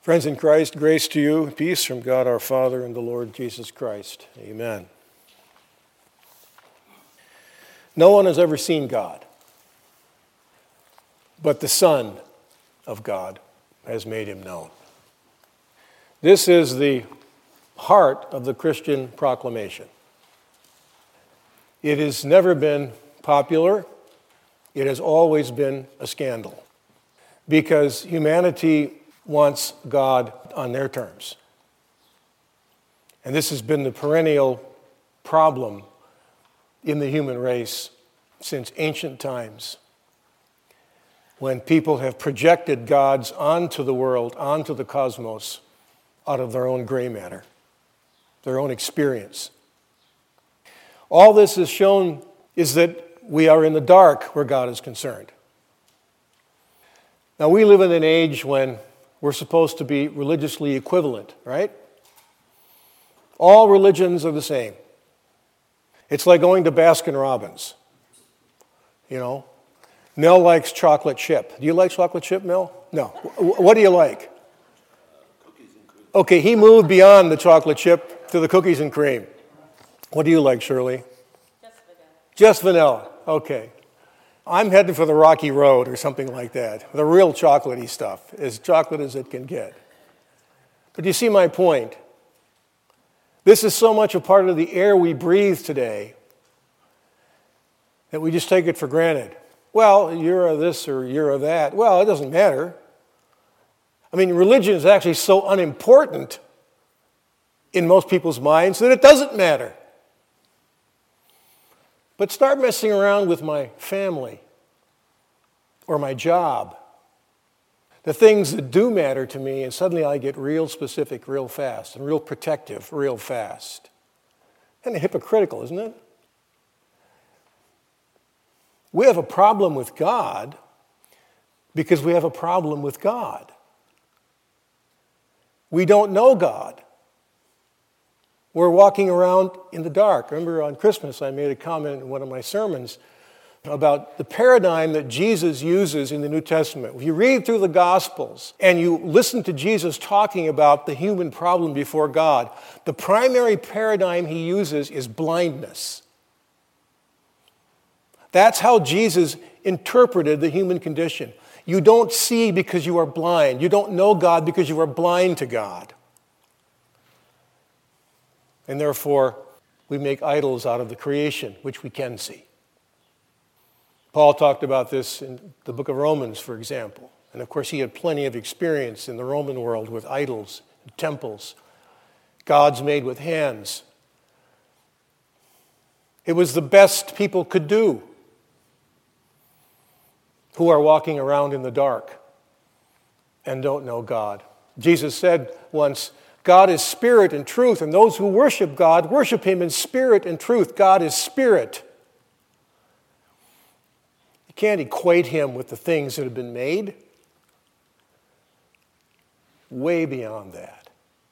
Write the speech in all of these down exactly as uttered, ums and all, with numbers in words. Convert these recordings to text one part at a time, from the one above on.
Friends in Christ, grace to you, peace from God our Father and the Lord Jesus Christ. Amen. No one has ever seen God, but the Son of God has made him known. This is the heart of the Christian proclamation. It has never been popular. It has always been a scandal because humanity wants God on their terms. And this has been the perennial problem in the human race since ancient times, when people have projected gods onto the world, onto the cosmos, out of their own gray matter, their own experience. All this is shown is that we are in the dark where God is concerned. Now, we live in an age when we're supposed to be religiously equivalent, right? All religions are the same. It's like going to Baskin Robbins. You know, Mel likes chocolate chip. Do you like chocolate chip, Mel? No. What do you like? Okay, he moved beyond the chocolate chip to the cookies and cream. What do you like, Shirley? Just vanilla. Just vanilla. Okay. I'm heading for the Rocky Road or something like that. The real chocolatey stuff, as chocolate as it can get. But you see my point. This is so much a part of the air we breathe today that we just take it for granted. Well, you're a this or you're a that. Well, it doesn't matter. I mean, religion is actually so unimportant in most people's minds that it doesn't matter. But start messing around with my family or my job, the things that do matter to me, and suddenly I get real specific real fast and real protective real fast. Kind of hypocritical, isn't it? We have a problem with God because we have a problem with God. We don't know God. We're walking around in the dark. Remember on Christmas I made a comment in one of my sermons about the paradigm that Jesus uses in the New Testament. If you read through the Gospels and you listen to Jesus talking about the human problem before God, the primary paradigm he uses is blindness. That's how Jesus interpreted the human condition. You don't see because you are blind. You don't know God because you are blind to God. And therefore, we make idols out of the creation, which we can see. Paul talked about this in the book of Romans, for example. And of course, he had plenty of experience in the Roman world with idols, temples, gods made with hands. It was the best people could do who are walking around in the dark and don't know God. Jesus said once, God is spirit and truth, and those who worship God worship him in spirit and truth. God is spirit. You can't equate him with the things that have been made. Way beyond that.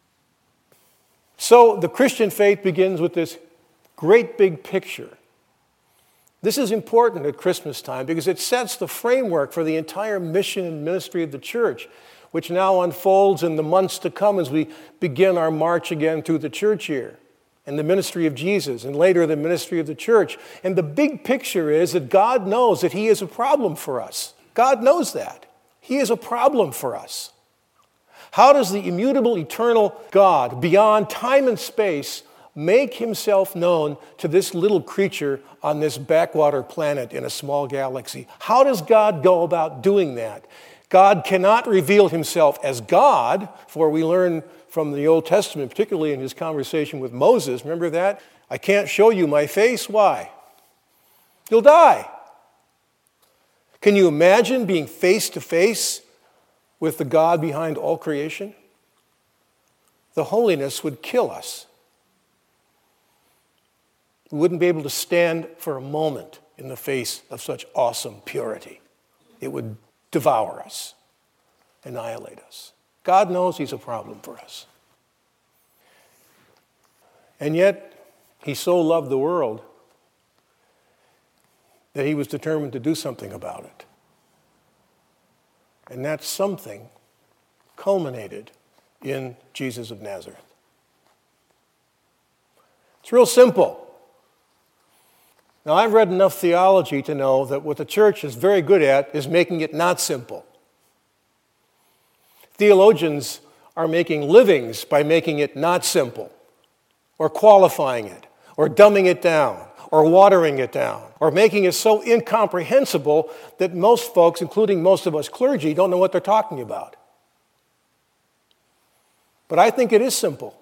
So the Christian faith begins with this great big picture. This is important at Christmas time because it sets the framework for the entire mission and ministry of the church, which now unfolds in the months to come as we begin our march again through the church year and the ministry of Jesus and later the ministry of the church. And the big picture is that God knows that he is a problem for us. God knows that. He is a problem for us. How does the immutable, eternal God, beyond time and space, make himself known to this little creature on this backwater planet in a small galaxy? How does God go about doing that? God cannot reveal himself as God, for we learn from the Old Testament, particularly in his conversation with Moses. Remember that? I can't show you my face. Why? You'll die. Can you imagine being face to face with the God behind all creation? The holiness would kill us. We wouldn't be able to stand for a moment in the face of such awesome purity. It would devour us, annihilate us. God knows he's a problem for us. And yet, he so loved the world that he was determined to do something about it. And that something culminated in Jesus of Nazareth. It's real simple. Now, I've read enough theology to know that what the church is very good at is making it not simple. Theologians are making livings by making it not simple, or qualifying it, or dumbing it down, or watering it down, or making it so incomprehensible that most folks, including most of us clergy, don't know what they're talking about. But I think it is simple.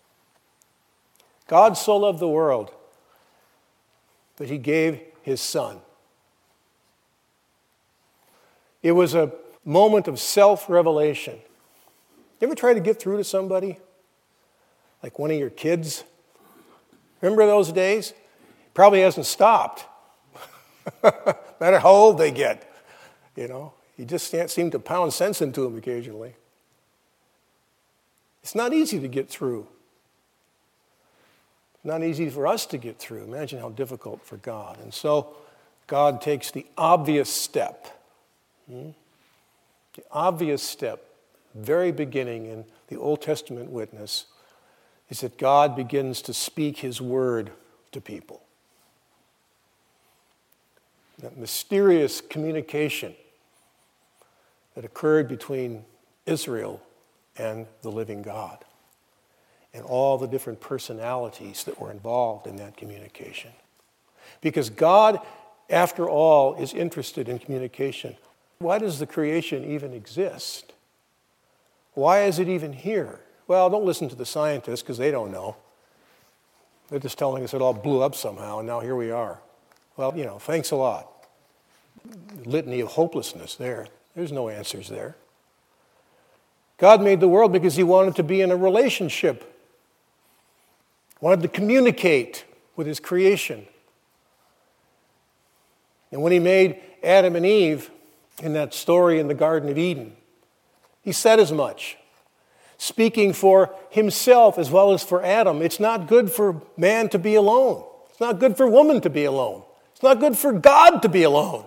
God so loved the world that he gave his Son. It was a moment of self-revelation. You ever try to get through to somebody? Like one of your kids? Remember those days? Probably hasn't stopped. No matter how old they get. You know, you just can't seem to pound sense into them occasionally. It's not easy to get through. It's not easy for us to get through. Imagine how difficult for God. And so God takes the obvious step. Hmm? The obvious step, very beginning in the Old Testament witness, is that God begins to speak his word to people. That mysterious communication that occurred between Israel and the living God, and all the different personalities that were involved in that communication. Because God, after all, is interested in communication. Why does the creation even exist? Why is it even here? Well, don't listen to the scientists because they don't know. They're just telling us it all blew up somehow and now here we are. Well, you know, thanks a lot. Litany of hopelessness there. There's no answers there. God made the world because he wanted to be in a relationship. Wanted to communicate with his creation. And when he made Adam and Eve in that story in the Garden of Eden, he said as much. Speaking for himself as well as for Adam, it's not good for man to be alone. It's not good for woman to be alone. It's not good for God to be alone.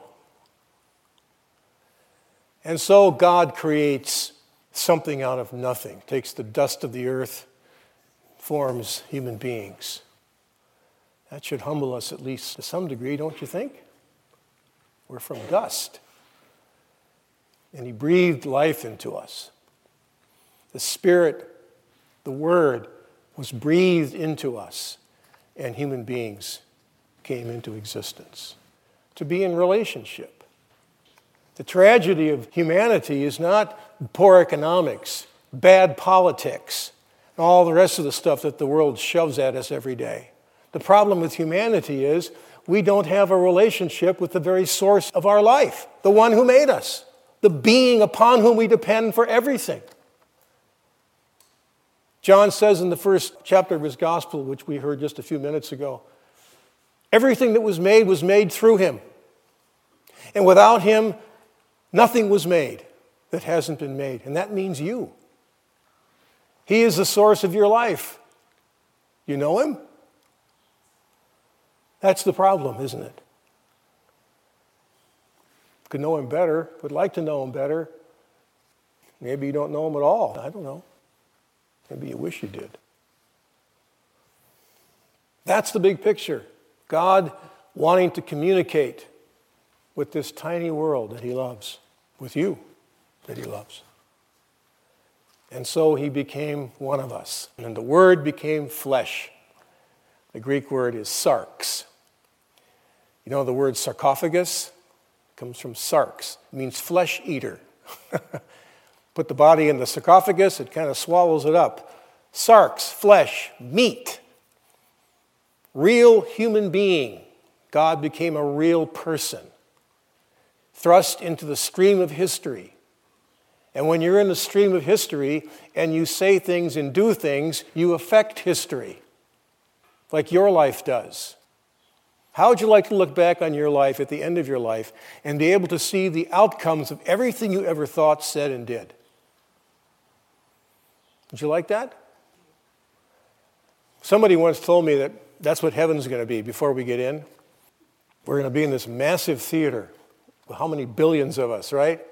And so God creates something out of nothing, takes the dust of the earth, forms human beings. That should humble us at least to some degree, don't you think? We're from dust. And he breathed life into us. The Spirit, the Word, was breathed into us, and human beings came into existence to be in relationship. The tragedy of humanity is not poor economics, bad politics, and all the rest of the stuff that the world shoves at us every day. The problem with humanity is we don't have a relationship with the very source of our life, the one who made us, the being upon whom we depend for everything. John says in the first chapter of his gospel, which we heard just a few minutes ago, everything that was made was made through him. And without him, nothing was made that hasn't been made. And that means you. He is the source of your life. You know him? That's the problem, isn't it? Could know him better, would like to know him better. Maybe you don't know him at all. I don't know. Maybe you wish you did. That's the big picture. God wanting to communicate with this tiny world that he loves, with you that he loves. And so he became one of us. And the Word became flesh. The Greek word is sarx. You know the word sarcophagus? It comes from sarx. It means flesh eater. Put the body in the sarcophagus, it kind of swallows it up. Sarx, flesh, meat. Real human being. God became a real person. Thrust into the stream of history. And when you're in the stream of history and you say things and do things, you affect history. Like your life does. How would you like to look back on your life at the end of your life and be able to see the outcomes of everything you ever thought, said, and did? Would you like that? Somebody once told me that that's what heaven's going to be before we get in. We're going to be in this massive theater with how many billions of us, right?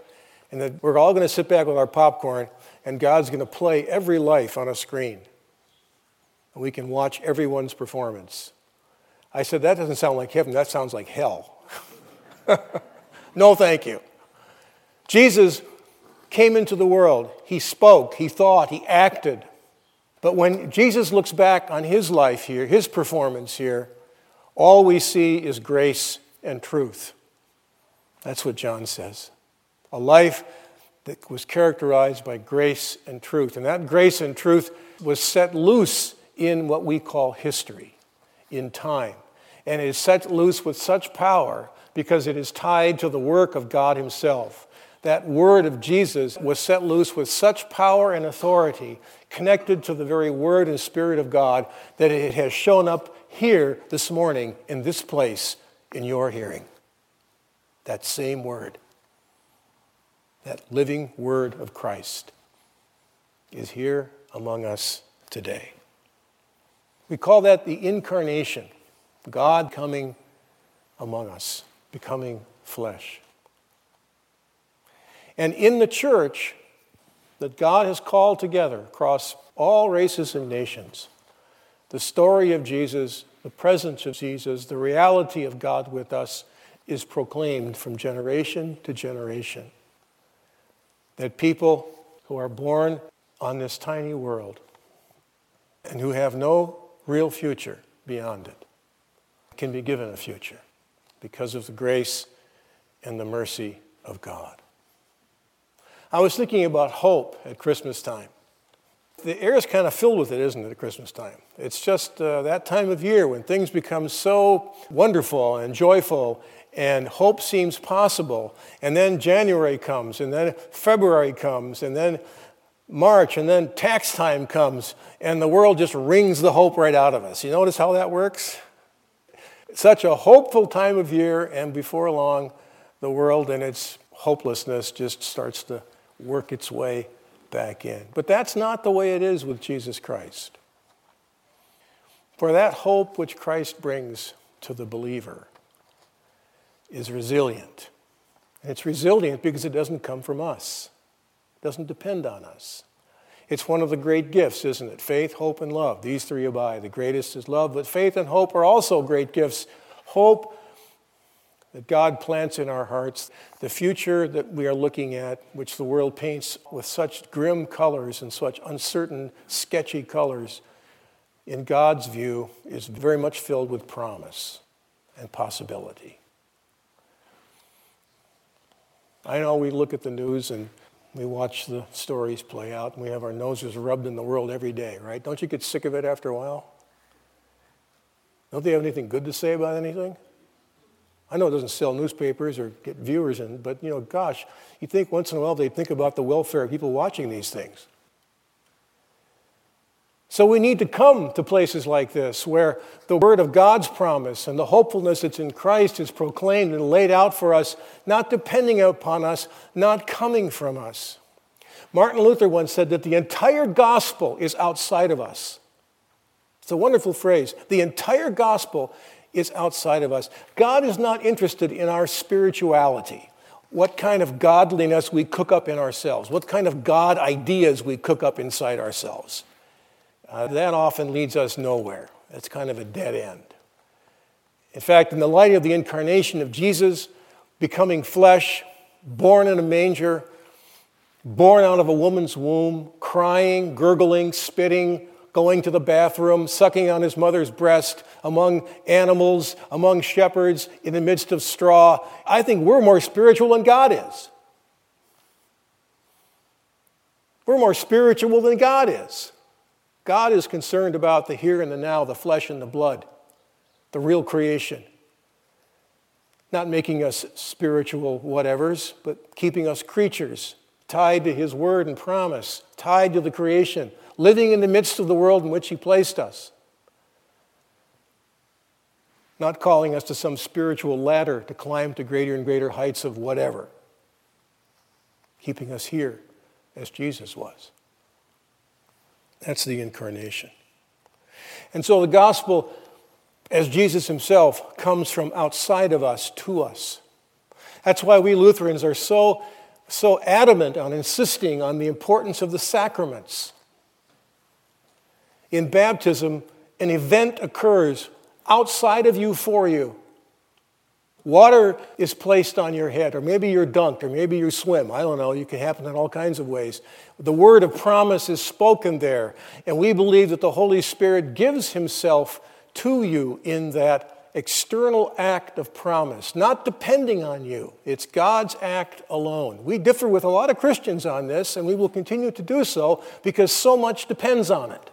and that we're all going to sit back with our popcorn, and God's going to play every life on a screen. And we can watch everyone's performance. I said, that doesn't sound like heaven, that sounds like hell. No, thank you. Jesus came into the world. He spoke, he thought, he acted. But when Jesus looks back on his life here, his performance here, all we see is grace and truth. That's what John says. A life that was characterized by grace and truth. And that grace and truth was set loose in what we call history, in time. And it is set loose with such power because it is tied to the work of God himself. That word of Jesus was set loose with such power and authority, connected to the very word and spirit of God, that it has shown up here this morning in this place in your hearing. That same word, that living word of Christ, is here among us today. We call that the incarnation, God coming among us, becoming flesh. And in the church that God has called together across all races and nations, the story of Jesus, the presence of Jesus, the reality of God with us is proclaimed from generation to generation. That people who are born on this tiny world and who have no real future beyond it can be given a future because of the grace and the mercy of God. I was thinking about hope at Christmas time. The air is kind of filled with it, isn't it, at Christmas time? It's just uh, that time of year when things become so wonderful and joyful and hope seems possible. And then January comes, and then February comes, and then March, and then tax time comes, and the world just wrings the hope right out of us. You notice how that works? Such a hopeful time of year, and before long, the world and its hopelessness just starts to work its way back in. But that's not the way it is with Jesus Christ. For that hope which Christ brings to the believer is resilient. And it's resilient because it doesn't come from us. It doesn't depend on us. It's one of the great gifts, isn't it? Faith, hope, and love. These three abide. The greatest is love, but faith and hope are also great gifts. Hope that God plants in our hearts, the future that we are looking at, which the world paints with such grim colors and such uncertain, sketchy colors, in God's view is very much filled with promise and possibility. I know we look at the news and we watch the stories play out and we have our noses rubbed in the world every day, right? Don't you get sick of it after a while? Don't they have anything good to say about anything? I know it doesn't sell newspapers or get viewers in, but, you know, gosh, you think once in a while they'd think about the welfare of people watching these things. So we need to come to places like this where the word of God's promise and the hopefulness that's in Christ is proclaimed and laid out for us, not depending upon us, not coming from us. Martin Luther once said that the entire gospel is outside of us. It's a wonderful phrase. The entire gospel is outside of us. God is not interested in our spirituality, what kind of godliness we cook up in ourselves, what kind of God ideas we cook up inside ourselves. Uh, that often leads us nowhere. It's kind of a dead end. In fact, in the light of the incarnation of Jesus, becoming flesh, born in a manger, born out of a woman's womb, crying, gurgling, spitting, going to the bathroom, sucking on his mother's breast, among animals, among shepherds, in the midst of straw. I think we're more spiritual than God is. We're more spiritual than God is. God is concerned about the here and the now, the flesh and the blood, the real creation. Not making us spiritual whatevers, but keeping us creatures, tied to his word and promise, tied to the creation, living in the midst of the world in which he placed us. Not calling us to some spiritual ladder to climb to greater and greater heights of whatever. Keeping us here as Jesus was. That's the incarnation. And so the gospel, as Jesus himself, comes from outside of us to us. That's why we Lutherans are so so adamant on insisting on the importance of the sacraments. In baptism, an event occurs outside of you for you. Water is placed on your head, or maybe you're dunked, or maybe you swim. I don't know. It can happen in all kinds of ways. The word of promise is spoken there, and we believe that the Holy Spirit gives himself to you in that external act of promise, not depending on you. It's God's act alone. We differ with a lot of Christians on this, and we will continue to do so because so much depends on it.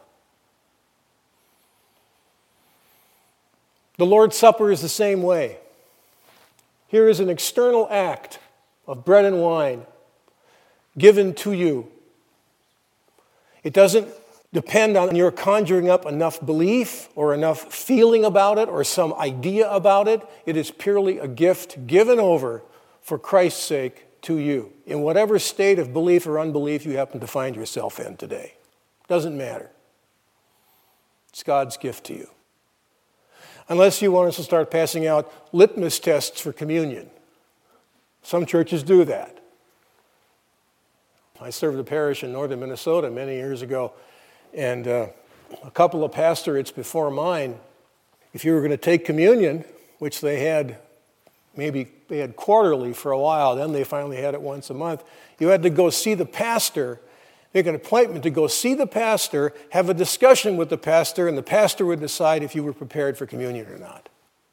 The Lord's Supper is the same way. Here is an external act of bread and wine given to you. It doesn't depend on your conjuring up enough belief or enough feeling about it or some idea about it. It is purely a gift given over for Christ's sake to you, in whatever state of belief or unbelief you happen to find yourself in today. Doesn't matter. It's God's gift to you. Unless you want us to start passing out litmus tests for communion. Some churches do that. I served a parish in northern Minnesota many years ago, and uh, a couple of pastorates before mine, if you were going to take communion, which they had, maybe they had quarterly for a while, then they finally had it once a month, you had to go see the pastor, make an appointment to go see the pastor, have a discussion with the pastor, and the pastor would decide if you were prepared for communion or not.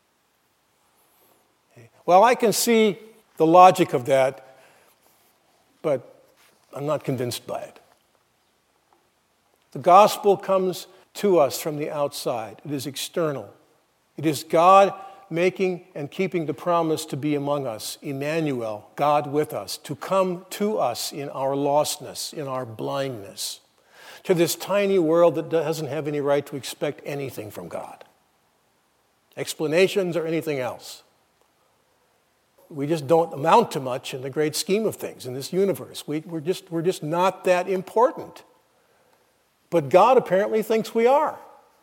Okay. Well, I can see the logic of that, but I'm not convinced by it. The gospel comes to us from the outside. It is external. It is God making and keeping the promise to be among us, Emmanuel, God with us, to come to us in our lostness, in our blindness, to this tiny world that doesn't have any right to expect anything from God, explanations or anything else. We just don't amount to much in the great scheme of things in this universe. We, we're just, we're just not that important. But God apparently thinks we are.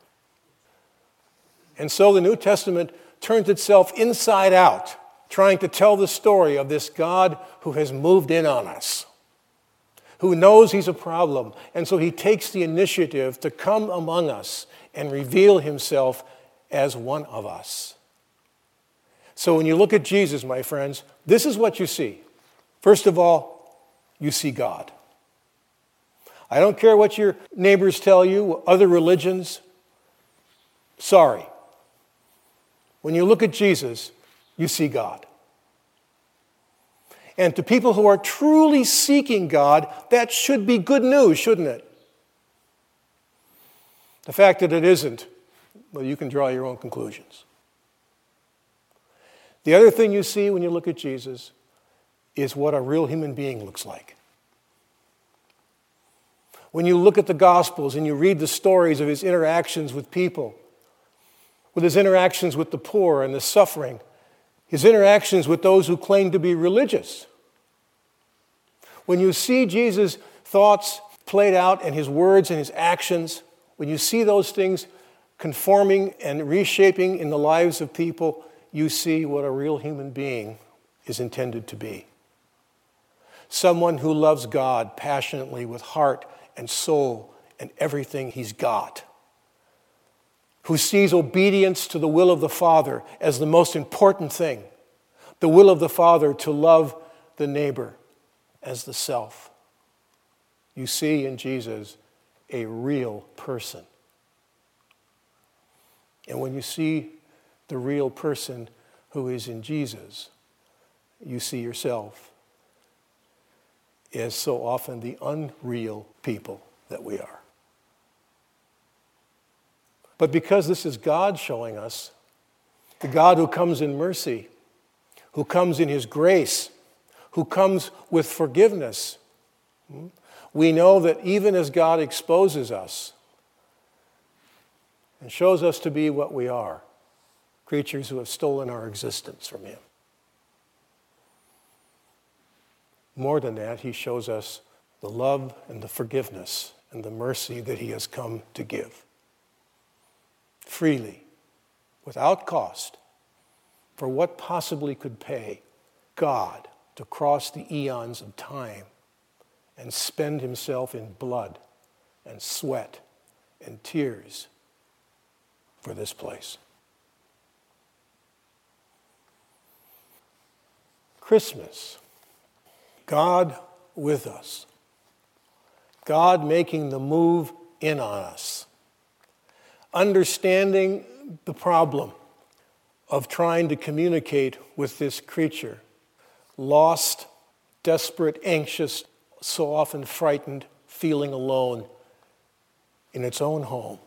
And so the New Testament turns itself inside out, trying to tell the story of this God who has moved in on us, who knows he's a problem, and so he takes the initiative to come among us and reveal himself as one of us. So when you look at Jesus, my friends, this is what you see. First of all, you see God. I don't care what your neighbors tell you, other religions. Sorry. When you look at Jesus, you see God. And to people who are truly seeking God, that should be good news, shouldn't it? The fact that it isn't, well, you can draw your own conclusions. The other thing you see when you look at Jesus is what a real human being looks like. When you look at the Gospels and you read the stories of his interactions with people, with his interactions with the poor and the suffering, his interactions with those who claim to be religious. When you see Jesus' thoughts played out and his words and his actions, when you see those things conforming and reshaping in the lives of people, you see what a real human being is intended to be. Someone who loves God passionately with heart and soul and everything he's got. Who sees obedience to the will of the Father as the most important thing. The will of the Father to love the neighbor as the self. You see in Jesus a real person. And when you see the real person who is in Jesus, you see yourself as so often the unreal people that we are. But because this is God showing us, the God who comes in mercy, who comes in his grace, who comes with forgiveness, we know that even as God exposes us and shows us to be what we are, creatures who have stolen our existence from him, more than that, he shows us the love and the forgiveness and the mercy that he has come to give. Freely, without cost, for what possibly could pay God to cross the eons of time and spend himself in blood and sweat and tears for this place. Christmas, God with us. God making the move in on us. Understanding the problem of trying to communicate with this creature. Lost, desperate, anxious, so often frightened, feeling alone in its own home.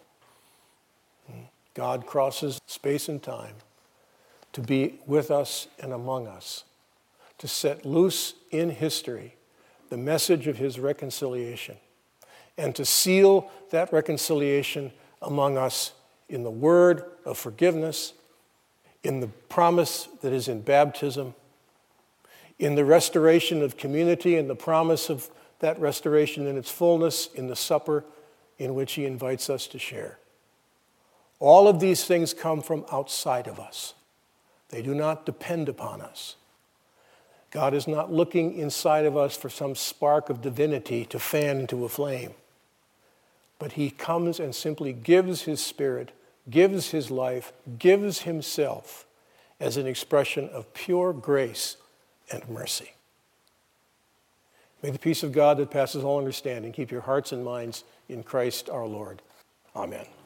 God crosses space and time to be with us and among us, to set loose in history the message of his reconciliation, and to seal that reconciliation among us in the word of forgiveness, in the promise that is in baptism, in the restoration of community and the promise of that restoration in its fullness in the supper in which he invites us to share. All of these things come from outside of us. They do not depend upon us. God is not looking inside of us for some spark of divinity to fan into a flame. But he comes and simply gives his Spirit, gives his life, gives himself as an expression of pure grace and mercy. May the peace of God that passes all understanding keep your hearts and minds in Christ our Lord. Amen.